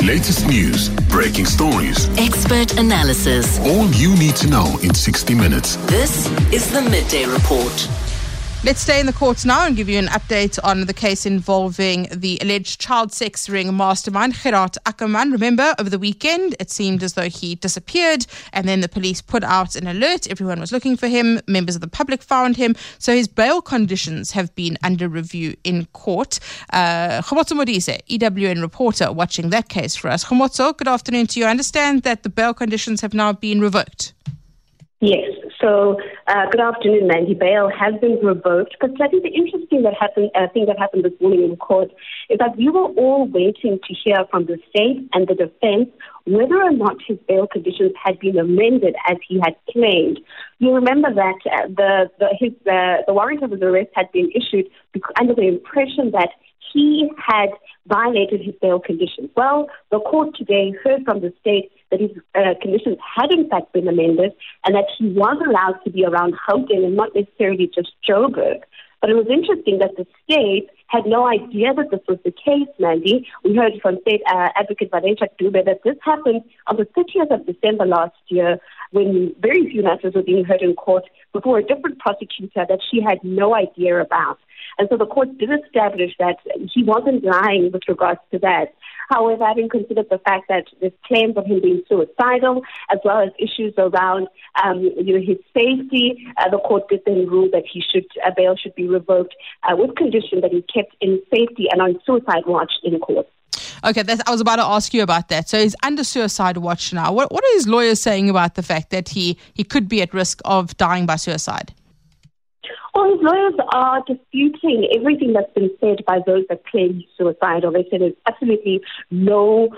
latest news, breaking stories, expert analysis. all you need to know in 60 minutes. This is the Midday Report. Let's stay in the courts now and give you an update on the case involving the alleged child sex ring mastermind, Gerard Ackerman. Remember, over the weekend, it seemed as though he disappeared, and then the police put out an alert. Everyone was looking for him. Members of the public found him. So his bail conditions have been under review in court. Khomotso Modise, EWN reporter, watching that case for us. Khomotso, good afternoon to you. I understand that the bail conditions have now been revoked. Yes. So, good afternoon, Mandy. Bail has been revoked. But I think the interesting thing that happened this morning in court is that we were all waiting to hear from the state and the defense whether or not his bail conditions had been amended as he had claimed. You remember that the warrant of his arrest had been issued under the impression that he had violated his bail conditions. Well, the court today heard from the state that his conditions had in fact been amended and that he was allowed to be around Gauteng and not necessarily just Joburg. But it was interesting that the state had no idea that this was the case, Mandy. We heard from State Advocate Valentia Dube that this happened on the 30th of December last year when very few matters were being heard in court before a different prosecutor that she had no idea about. And so the court did establish that he wasn't lying with regards to that. However, having considered the fact that there's claims of him being suicidal, as well as issues around his safety, the court did then rule that bail should be revoked with condition that he's kept in safety and on suicide watch in court. Okay, I was about to ask you about that. So he's under suicide watch now. What are his lawyers saying about the fact that he could be at risk of dying by suicide? Well, his lawyers are disputing everything that's been said by those that claim he's suicidal. They say there's absolutely no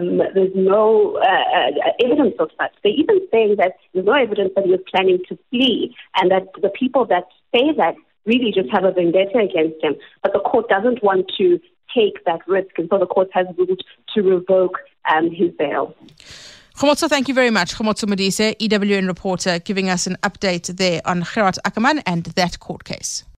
evidence of such. They're even saying that there's no evidence that he was planning to flee and that the people that say that really just have a vendetta against him. But the court doesn't want to take that risk, and so the court has ruled to revoke his bail. Khomotso, thank you very much. Khomotso Modise, EWN reporter, giving us an update there on Gerard Ackerman and that court case.